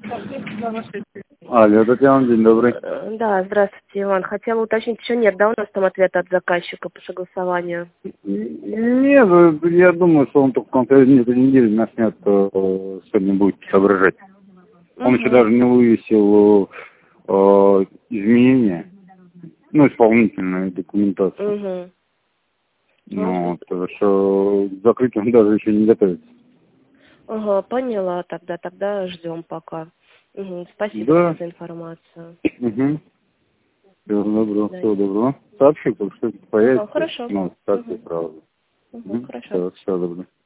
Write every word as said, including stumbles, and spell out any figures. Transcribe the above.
Алло, Татьяна, день добрый. Да, здравствуйте, Иван. Хотела уточнить, еще нет, да, у нас там ответа от заказчика по согласованию? Нет, я думаю, что он только в конце этой недели начнет э, что-нибудь соображать. Он Угу. еще даже не вывесил э, изменения, ну, исполнительную документацию. Угу. Ну, вот, что к закрытию он даже еще не готовится. Ага, поняла тогда, тогда ждем пока. Угу. Спасибо Да. за информацию. Угу. Всего доброго, Да. всего доброго. Сообщи, как что-то появится. Ага, хорошо. Ну, так и Угу. правда. Угу, Угу. хорошо. Все, всего доброго.